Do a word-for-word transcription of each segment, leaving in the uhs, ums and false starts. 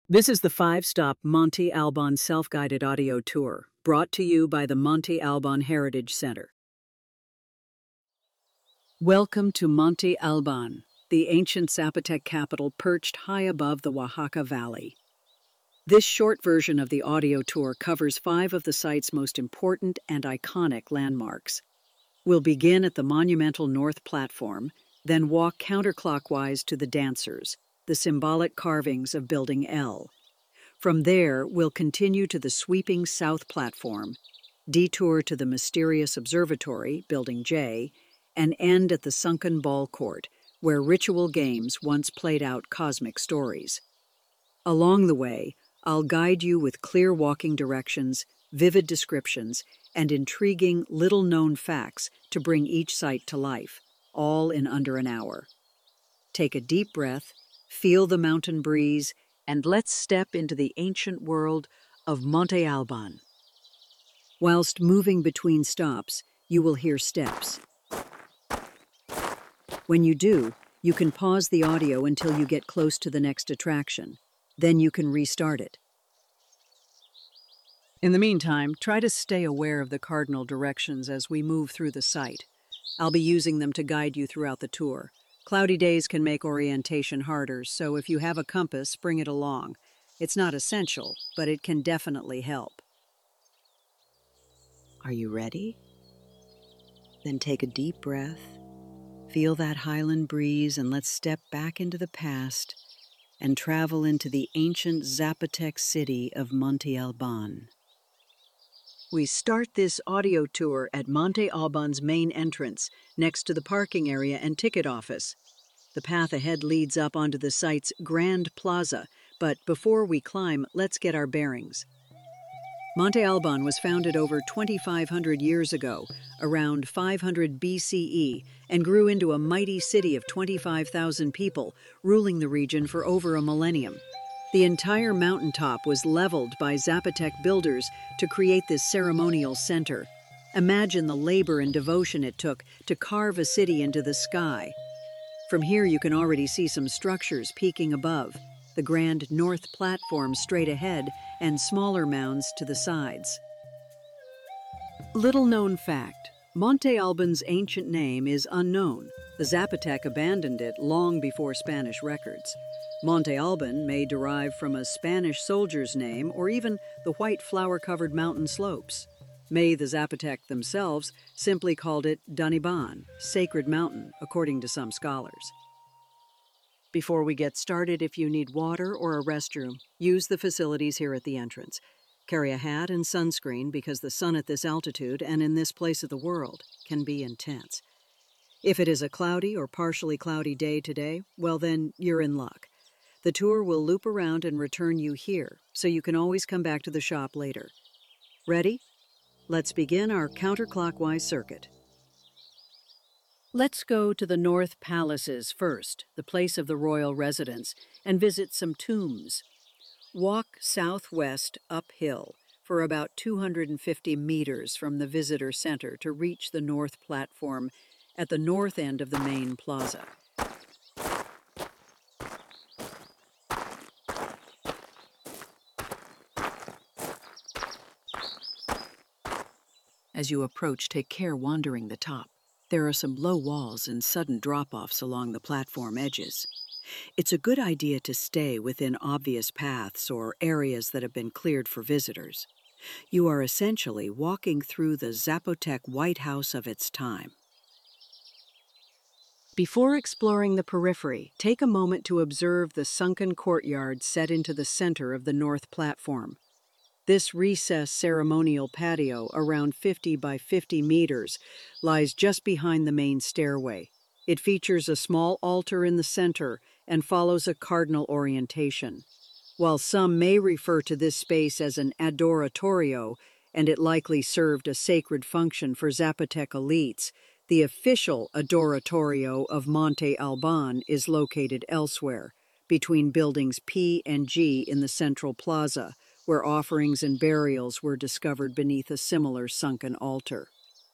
This is the five-stop Monte Alban self-guided audio tour, brought to you by the Monte Alban Heritage Center. Welcome to Monte Alban, the ancient Zapotec capital perched high above the Oaxaca Valley. This short version of the audio tour covers five of the site's most important and iconic landmarks. We'll begin at the monumental North Platform, then walk counterclockwise to the Dancers, the symbolic carvings of Building L. From there, we'll continue to the sweeping South Platform, detour to the mysterious Observatory, Building J, and end at the sunken ball court, where ritual games once played out cosmic stories. Along the way, I'll guide you with clear walking directions, vivid descriptions, and intriguing little-known facts to bring each site to life, all in under an hour. Take a deep breath, feel the mountain breeze, and let's step into the ancient world of Monte Alban. Whilst moving between stops, you will hear steps. When you do, you can pause the audio until you get close to the next attraction. Then you can restart it. In the meantime, try to stay aware of the cardinal directions as we move through the site. I'll be using them to guide you throughout the tour. Cloudy days can make orientation harder, so if you have a compass, bring it along. It's not essential, but it can definitely help. Are you ready? Then take a deep breath, feel that highland breeze, and let's step back into the past and travel into the ancient Zapotec city of Monte Alban. We start this audio tour at Monte Alban's main entrance, next to the parking area and ticket office. The path ahead leads up onto the site's Grand Plaza, but before we climb, let's get our bearings. Monte Alban was founded over twenty-five hundred years ago, around five hundred B C E, and grew into a mighty city of twenty-five thousand people, ruling the region for over a millennium. The entire mountaintop was leveled by Zapotec builders to create this ceremonial center. Imagine the labor and devotion it took to carve a city into the sky. From here you can already see some structures peeking above, the grand North Platform straight ahead, and smaller mounds to the sides. Little-known fact, Monte Alban's ancient name is unknown. The Zapotec abandoned it long before Spanish records. Monte Alban may derive from a Spanish soldier's name or even the white flower-covered mountain slopes. May the Zapotec themselves simply called it Daniban, Sacred Mountain, according to some scholars. Before we get started, if you need water or a restroom, use the facilities here at the entrance. Carry a hat and sunscreen because the sun at this altitude and in this place of the world can be intense. If it is a cloudy or partially cloudy day today, well then, you're in luck. The tour will loop around and return you here, so you can always come back to the shop later. Ready? Let's begin our counterclockwise circuit. Let's go to the North Palaces first, the place of the royal residence, and visit some tombs. Walk southwest uphill for about two hundred fifty meters from the visitor center to reach the North Platform at the north end of the main plaza. As you approach, take care wandering the top. There are some low walls and sudden drop-offs along the platform edges. It's a good idea to stay within obvious paths or areas that have been cleared for visitors. You are essentially walking through the Zapotec White House of its time. Before exploring the periphery, take a moment to observe the sunken courtyard set into the center of the North Platform. This recessed ceremonial patio, around fifty by fifty meters, lies just behind the main stairway. It features a small altar in the center and follows a cardinal orientation. While some may refer to this space as an adoratorio, and it likely served a sacred function for Zapotec elites, the official adoratorio of Monte Alban is located elsewhere, between buildings P and G in the central plaza, where offerings and burials were discovered beneath a similar sunken altar.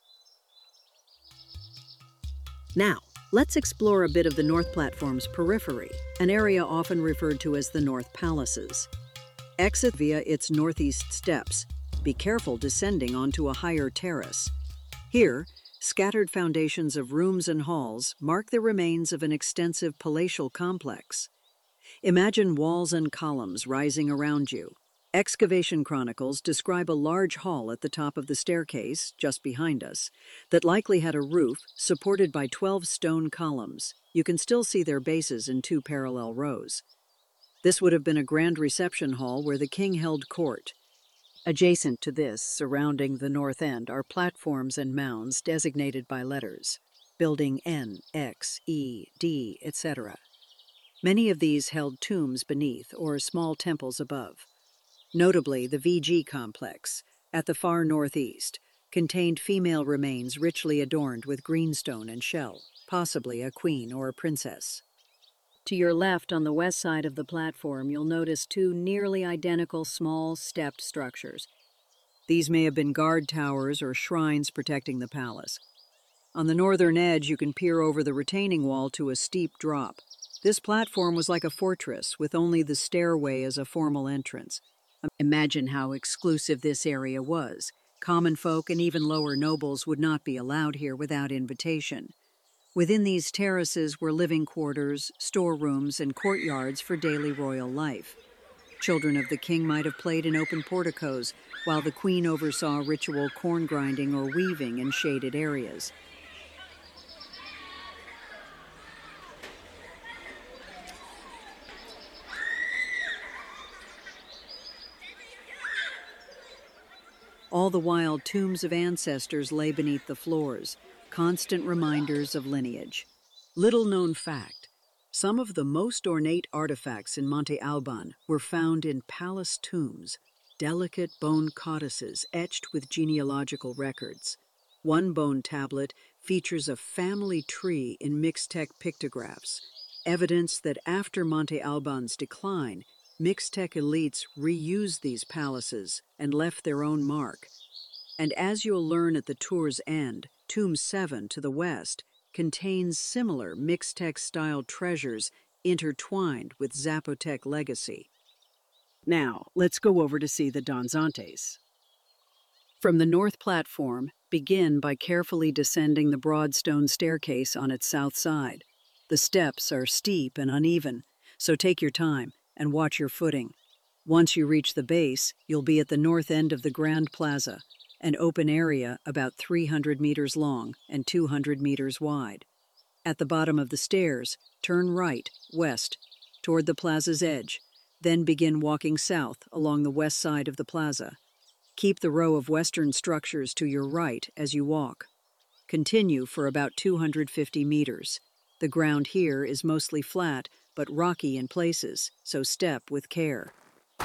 Now, let's explore a bit of the North Platform's periphery, an area often referred to as the North Palaces. Exit via its northeast steps. Be careful descending onto a higher terrace. Here, scattered foundations of rooms and halls mark the remains of an extensive palatial complex. Imagine walls and columns rising around you. Excavation chronicles describe a large hall at the top of the staircase, just behind us, that likely had a roof supported by twelve stone columns. You can still see their bases in two parallel rows. This would have been a grand reception hall where the king held court. Adjacent to this, surrounding the north end, are platforms and mounds designated by letters, building N, X, E, D, et cetera. Many of these held tombs beneath or small temples above. Notably, the V G complex, at the far northeast, contained female remains richly adorned with greenstone and shell, possibly a queen or a princess. To your left on the west side of the platform, you'll notice two nearly identical small stepped structures. These may have been guard towers or shrines protecting the palace. On the northern edge, you can peer over the retaining wall to a steep drop. This platform was like a fortress, with only the stairway as a formal entrance. Imagine how exclusive this area was. Common folk and even lower nobles would not be allowed here without invitation. Within these terraces were living quarters, storerooms, and courtyards for daily royal life. Children of the king might have played in open porticos, while the queen oversaw ritual corn grinding or weaving in shaded areas. All the while, tombs of ancestors lay beneath the floors, constant reminders of lineage. Little known fact, some of the most ornate artifacts in Monte Alban were found in palace tombs, delicate bone codices etched with genealogical records. One bone tablet features a family tree in Mixtec pictographs, evidence that after Monte Alban's decline, Mixtec elites reused these palaces and left their own mark. And as you'll learn at the tour's end, Tomb seven to the west contains similar Mixtec-style treasures intertwined with Zapotec legacy. Now, let's go over to see the Danzantes. From the north platform, begin by carefully descending the broad stone staircase on its south side. The steps are steep and uneven, so take your time and watch your footing. Once you reach the base, you'll be at the north end of the Grand Plaza, an open area about three hundred meters long and two hundred meters wide. At the bottom of the stairs, turn right, west, toward the plaza's edge, then begin walking south along the west side of the plaza. Keep the row of western structures to your right as you walk. Continue for about two hundred fifty meters. The ground here is mostly flat, but rocky in places, so step with care.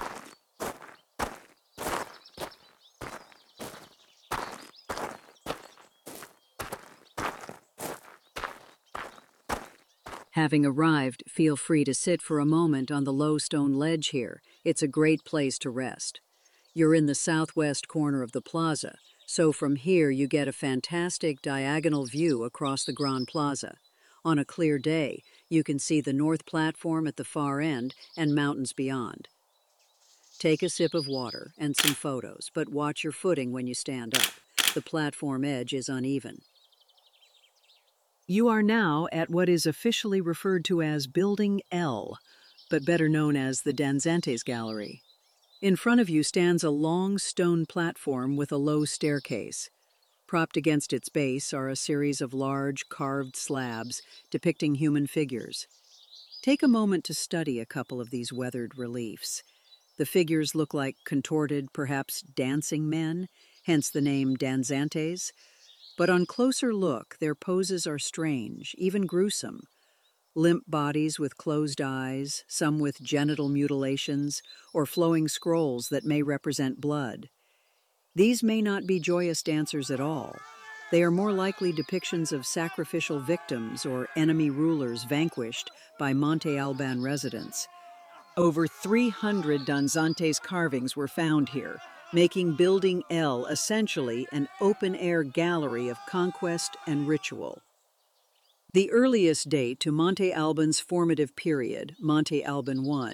Having arrived, feel free to sit for a moment on the low stone ledge here. It's a great place to rest. You're in the southwest corner of the plaza, so from here you get a fantastic diagonal view across the Grand Plaza. On a clear day, you can see the north platform at the far end and mountains beyond. Take a sip of water and some photos, but watch your footing when you stand up. The platform edge is uneven. You are now at what is officially referred to as Building L, but better known as the Danzantes Gallery. In front of you stands a long stone platform with a low staircase. Propped against its base are a series of large carved slabs depicting human figures. Take a moment to study a couple of these weathered reliefs. The figures look like contorted, perhaps dancing men, hence the name Danzantes. But on closer look, their poses are strange, even gruesome. Limp bodies with closed eyes, some with genital mutilations, or flowing scrolls that may represent blood. These may not be joyous dancers at all. They are more likely depictions of sacrificial victims or enemy rulers vanquished by Monte Alban residents. Over three hundred Danzantes carvings were found here, making Building L essentially an open-air gallery of conquest and ritual. The earliest date to Monte Alban's formative period, Monte Alban one,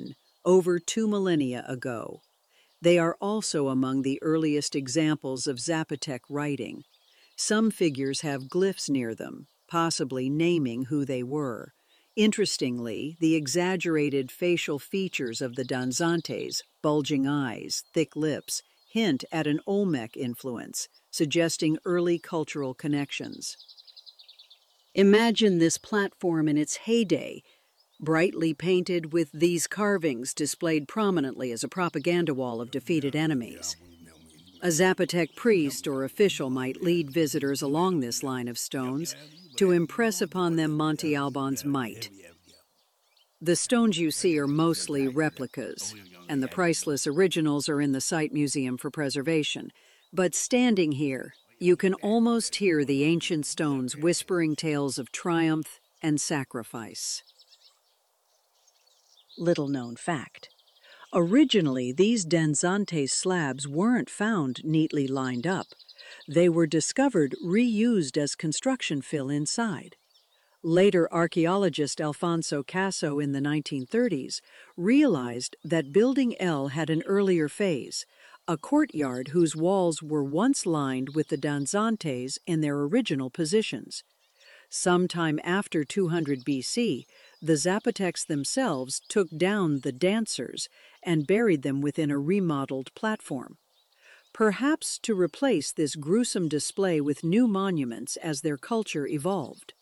over two millennia ago. They are also among the earliest examples of Zapotec writing. Some figures have glyphs near them, possibly naming who they were. Interestingly, the exaggerated facial features of the danzantes, bulging eyes, thick lips, hint at an Olmec influence, suggesting early cultural connections. Imagine this platform in its heyday, brightly painted with these carvings displayed prominently as a propaganda wall of defeated enemies. A Zapotec priest or official might lead visitors along this line of stones to impress upon them Monte Alban's might. The stones you see are mostly replicas, and the priceless originals are in the site museum for preservation. But standing here, you can almost hear the ancient stones whispering tales of triumph and sacrifice. Little-known fact. Originally, these Danzantes slabs weren't found neatly lined up. They were discovered reused as construction fill inside. Later, archaeologist Alfonso Caso in the nineteen thirties realized that Building L had an earlier phase, a courtyard whose walls were once lined with the Danzantes in their original positions. Sometime after two hundred B C, the Zapotecs themselves took down the dancers and buried them within a remodeled platform, perhaps to replace this gruesome display with new monuments as their culture evolved.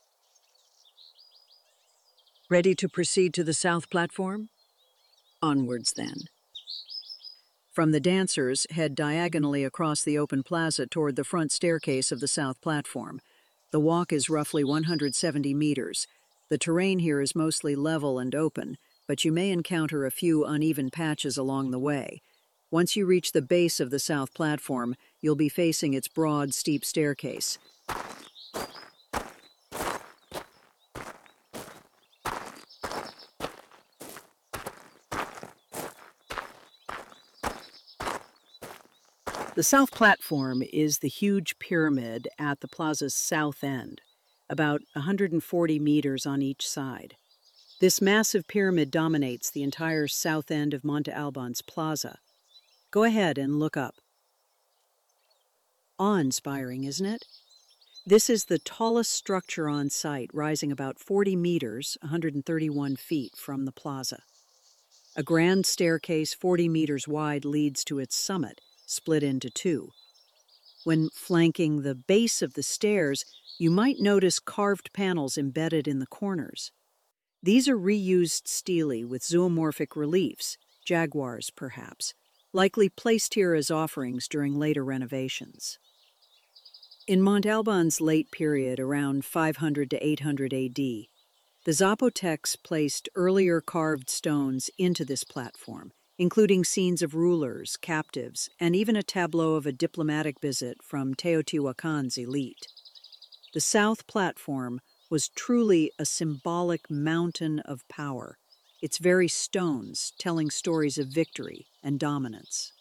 Ready to proceed to the south platform? Onwards then. From the dancers, head diagonally across the open plaza toward the front staircase of the south platform. The walk is roughly one hundred seventy meters. The terrain here is mostly level and open, but you may encounter a few uneven patches along the way. Once you reach the base of the south platform, you'll be facing its broad, steep staircase. The south platform is the huge pyramid at the plaza's south end, about one hundred forty meters on each side. This massive pyramid dominates the entire south end of Monte Alban's plaza. Go ahead and look up. Awe-inspiring, isn't it? This is the tallest structure on site, rising about forty meters, one hundred thirty-one feet from the plaza. A grand staircase forty meters wide leads to its summit, split into two. When flanking the base of the stairs, you might notice carved panels embedded in the corners. These are reused stele with zoomorphic reliefs, jaguars perhaps, likely placed here as offerings during later renovations. In Monte Alban's late period, around five hundred to eight hundred A D, the Zapotecs placed earlier carved stones into this platform, including scenes of rulers, captives, and even a tableau of a diplomatic visit from Teotihuacan's elite. The south platform was truly a symbolic mountain of power, its very stones telling stories of victory and dominance.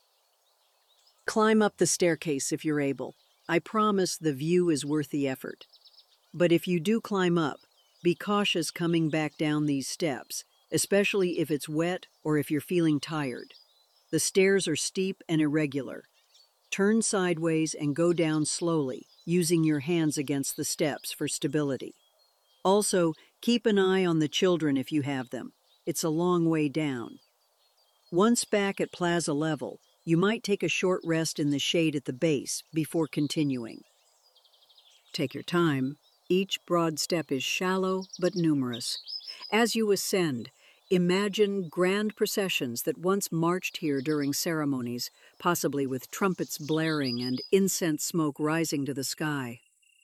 Climb up the staircase if you're able. I promise the view is worth the effort. But if you do climb up, be cautious coming back down these steps, especially if it's wet or if you're feeling tired. The stairs are steep and irregular. Turn sideways and go down slowly, using your hands against the steps for stability. Also, keep an eye on the children if you have them. It's a long way down. Once back at plaza level, you might take a short rest in the shade at the base before continuing. Take your time. Each broad step is shallow but numerous. As you ascend, imagine grand processions that once marched here during ceremonies, possibly with trumpets blaring and incense smoke rising to the sky.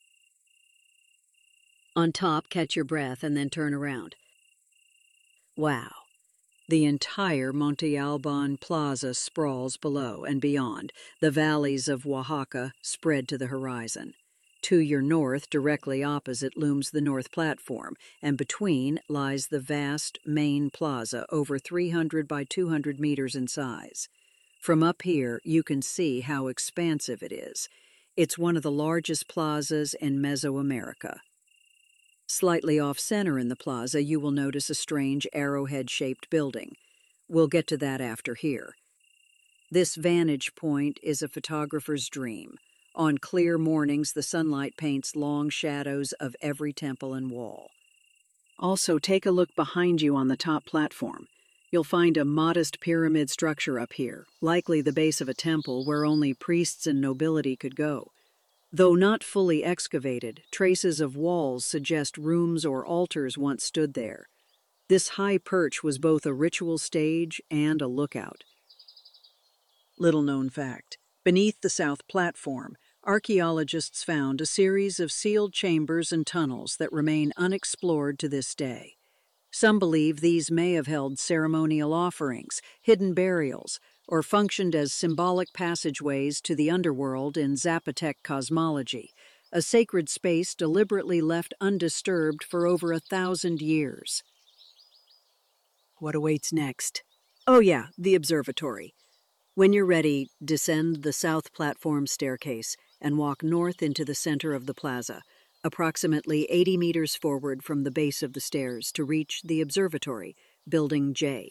On top, catch your breath and then turn around. Wow. The entire Monte Alban Plaza sprawls below and beyond. The valleys of Oaxaca spread to the horizon. To your north, directly opposite, looms the north platform, and between lies the vast main plaza, over three hundred by two hundred meters in size. From up here, you can see how expansive it is. It's one of the largest plazas in Mesoamerica. Slightly off-center in the plaza, you will notice a strange arrowhead-shaped building. We'll get to that after here. This vantage point is a photographer's dream. On clear mornings, the sunlight paints long shadows of every temple and wall. Also, take a look behind you on the top platform. You'll find a modest pyramid structure up here, likely the base of a temple where only priests and nobility could go. Though not fully excavated, traces of walls suggest rooms or altars once stood there. This high perch was both a ritual stage and a lookout. Little-known fact: beneath the south platform, archaeologists found a series of sealed chambers and tunnels that remain unexplored to this day. Some believe these may have held ceremonial offerings, hidden burials, or functioned as symbolic passageways to the underworld in Zapotec cosmology, a sacred space deliberately left undisturbed for over a thousand years. What awaits next? Oh yeah, the observatory. When you're ready, descend the south platform staircase and walk north into the center of the plaza, approximately eighty meters forward from the base of the stairs to reach the observatory, Building J.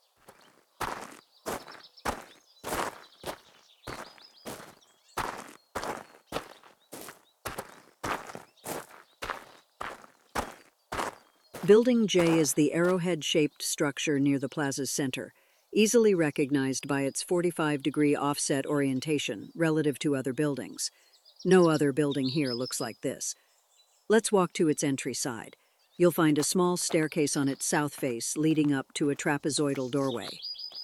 Building J is the arrowhead-shaped structure near the plaza's center, easily recognized by its forty-five degree offset orientation relative to other buildings. No other building here looks like this. Let's walk to its entry side. You'll find a small staircase on its south face leading up to a trapezoidal doorway.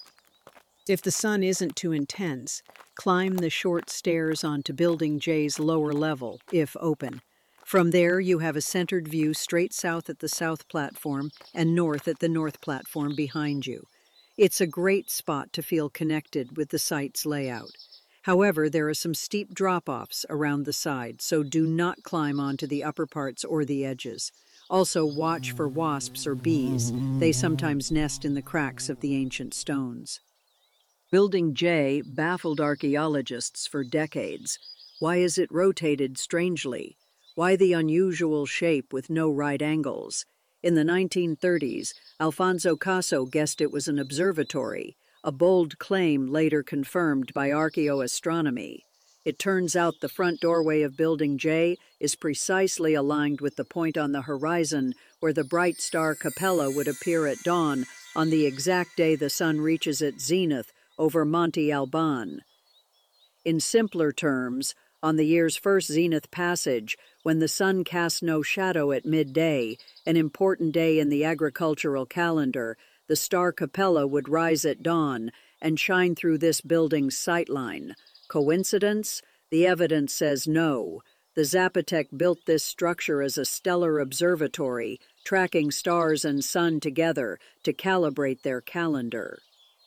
If the sun isn't too intense, climb the short stairs onto Building J's lower level, if open. From there, you have a centered view straight south at the south platform and north at the north platform behind you. It's a great spot to feel connected with the site's layout. However, there are some steep drop-offs around the side, so do not climb onto the upper parts or the edges. Also, watch for wasps or bees. They sometimes nest in the cracks of the ancient stones. Building J baffled archaeologists for decades. Why is it rotated strangely? Why the unusual shape with no right angles? In the nineteen thirties, Alfonso Caso guessed it was an observatory, a bold claim later confirmed by archaeoastronomy. It turns out the front doorway of Building J is precisely aligned with the point on the horizon where the bright star Capella would appear at dawn on the exact day the sun reaches its zenith over Monte Alban. In simpler terms, on the year's first zenith passage, when the sun casts no shadow at midday, an important day in the agricultural calendar, the star Capella would rise at dawn and shine through this building's sightline. Coincidence? The evidence says no. The Zapotec built this structure as a stellar observatory, tracking stars and sun together to calibrate their calendar.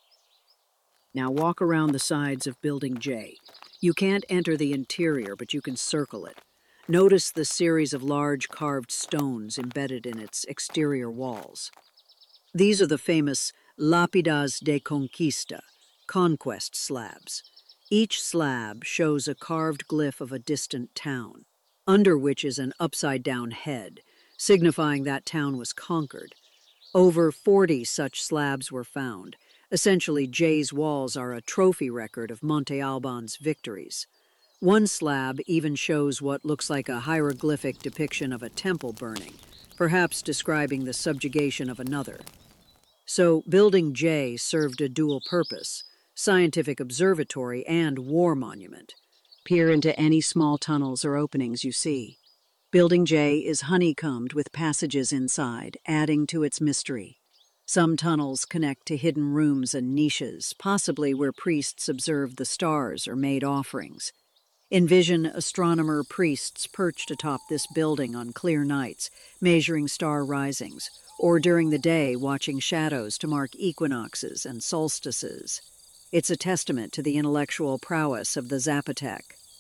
Now walk around the sides of Building J. You can't enter the interior, but you can circle it. Notice the series of large carved stones embedded in its exterior walls. These are the famous Lápidas de Conquista, conquest slabs. Each slab shows a carved glyph of a distant town, under which is an upside-down head, signifying that town was conquered. Over forty such slabs were found. Essentially, J's walls are a trophy record of Monte Alban's victories. One slab even shows what looks like a hieroglyphic depiction of a temple burning, perhaps describing the subjugation of another. So, Building J served a dual purpose: scientific observatory and war monument. Peer into any small tunnels or openings you see. Building J is honeycombed with passages inside, adding to its mystery. Some tunnels connect to hidden rooms and niches, possibly where priests observed the stars or made offerings. Envision astronomer priests perched atop this building on clear nights, measuring star risings, or during the day watching shadows to mark equinoxes and solstices. It's a testament to the intellectual prowess of the Zapotec.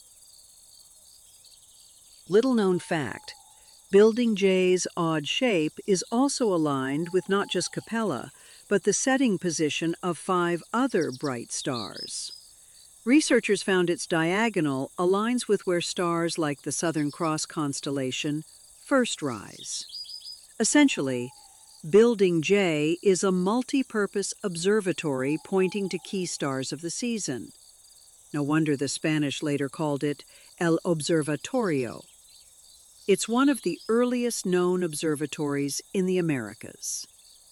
Little-known fact: Building J's odd shape is also aligned with not just Capella, but the setting position of five other bright stars. Researchers found its diagonal aligns with where stars like the Southern Cross constellation first rise. Essentially, Building J is a multi-purpose observatory pointing to key stars of the season. No wonder the Spanish later called it El Observatorio. It's one of the earliest known observatories in the Americas.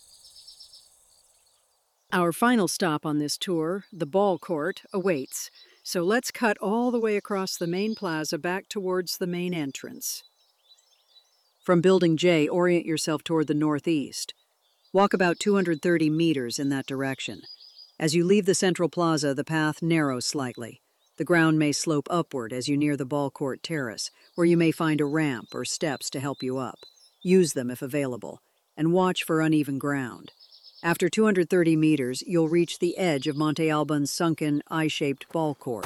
Our final stop on this tour, the ball court, awaits, so let's cut all the way across the main plaza back towards the main entrance. From Building J, orient yourself toward the northeast. Walk about two hundred thirty meters in that direction. As you leave the central plaza, the path narrows slightly. The ground may slope upward as you near the ball court terrace, where you may find a ramp or steps to help you up. Use them if available, and watch for uneven ground. After two hundred thirty meters, you'll reach the edge of Monte Alban's sunken, eye-shaped ball court.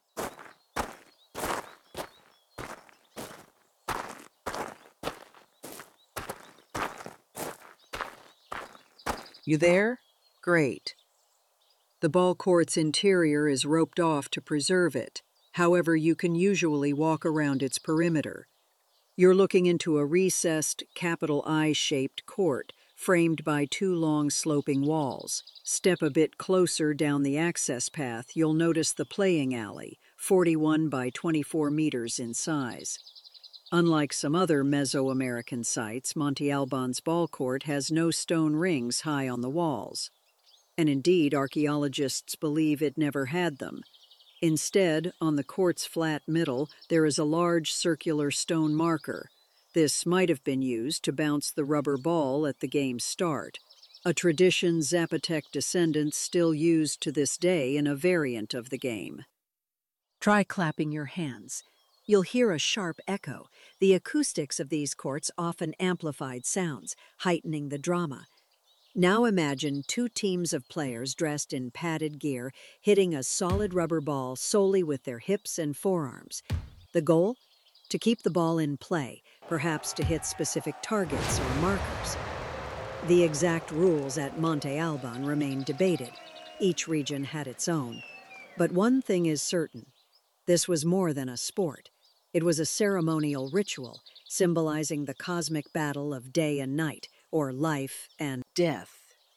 You there? Great. The ball court's interior is roped off to preserve it. However, you can usually walk around its perimeter. You're looking into a recessed, capital I-shaped court, framed by two long sloping walls. Step a bit closer down the access path, you'll notice the playing alley, forty-one by twenty-four meters in size. Unlike some other Mesoamerican sites, Monte Alban's ball court has no stone rings high on the walls. And indeed, archaeologists believe it never had them. Instead, on the court's flat middle, there is a large circular stone marker. This might have been used to bounce the rubber ball at the game's start, a tradition Zapotec descendants still use to this day in a variant of the game. Try clapping your hands. You'll hear a sharp echo. The acoustics of these courts often amplified sounds, heightening the drama. Now imagine two teams of players dressed in padded gear hitting a solid rubber ball solely with their hips and forearms. The goal? To keep the ball in play, perhaps to hit specific targets or markers. The exact rules at Monte Alban remain debated. Each region had its own. But one thing is certain. This was more than a sport. It was a ceremonial ritual, symbolizing the cosmic battle of day and night, or life and death.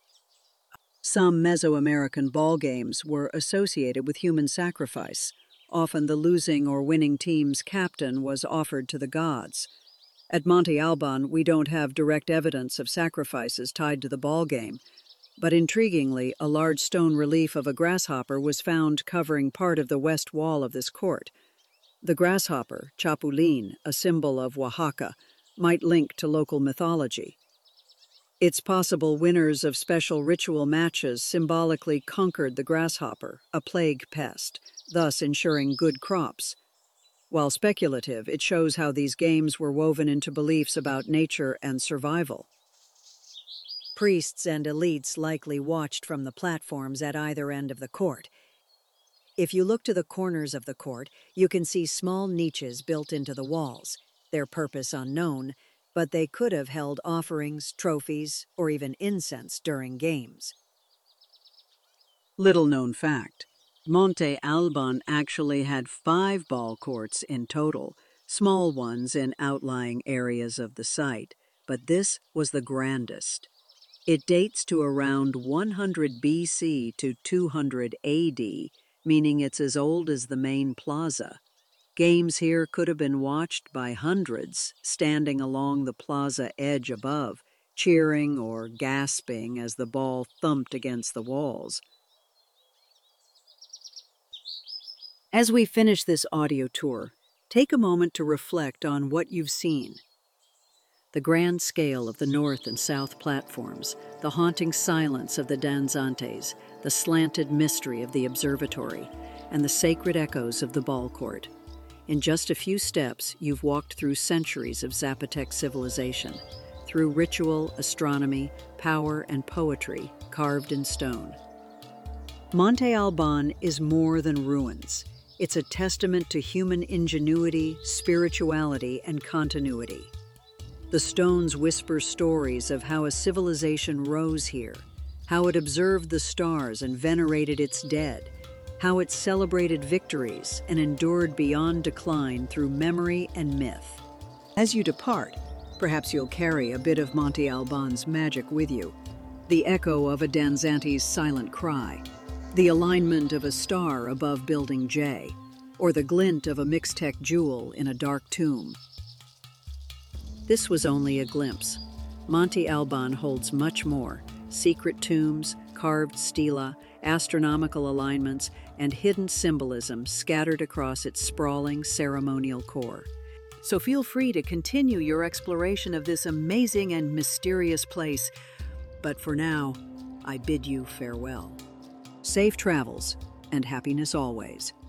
Some Mesoamerican ball games were associated with human sacrifice. Often the losing or winning team's captain was offered to the gods. At Monte Alban, we don't have direct evidence of sacrifices tied to the ball game, but intriguingly, a large stone relief of a grasshopper was found covering part of the west wall of this court. The grasshopper, Chapulín, a symbol of Oaxaca, might link to local mythology. It's possible winners of special ritual matches symbolically conquered the grasshopper, a plague pest, thus ensuring good crops. While speculative, it shows how these games were woven into beliefs about nature and survival. Priests and elites likely watched from the platforms at either end of the court. If you look to the corners of the court, you can see small niches built into the walls, their purpose unknown, but they could have held offerings, trophies, or even incense during games. Little known fact. Monte Alban actually had five ball courts in total, small ones in outlying areas of the site, but this was the grandest. It dates to around one hundred B C to two hundred A D, meaning it's as old as the main plaza. Games here could have been watched by hundreds, standing along the plaza edge above, cheering or gasping as the ball thumped against the walls. As we finish this audio tour, take a moment to reflect on what you've seen. The grand scale of the north and south platforms, the haunting silence of the danzantes, the slanted mystery of the observatory, and the sacred echoes of the ball court. In just a few steps, you've walked through centuries of Zapotec civilization, through ritual, astronomy, power, and poetry carved in stone. Monte Alban is more than ruins. It's a testament to human ingenuity, spirituality, and continuity. The stones whisper stories of how a civilization rose here, how it observed the stars and venerated its dead, how it celebrated victories and endured beyond decline through memory and myth. As you depart, Perhaps you'll carry a bit of Monte Alban's magic with you. The echo of a Danzante's silent cry, the alignment of a star above Building J, or the glint of a Mixtec jewel in a dark tomb. This was only a glimpse. Monte Alban holds much more: secret tombs, carved stela, astronomical alignments, and hidden symbolism scattered across its sprawling ceremonial core. So feel free to continue your exploration of this amazing and mysterious place. But for now, I bid you farewell. Safe travels and happiness always.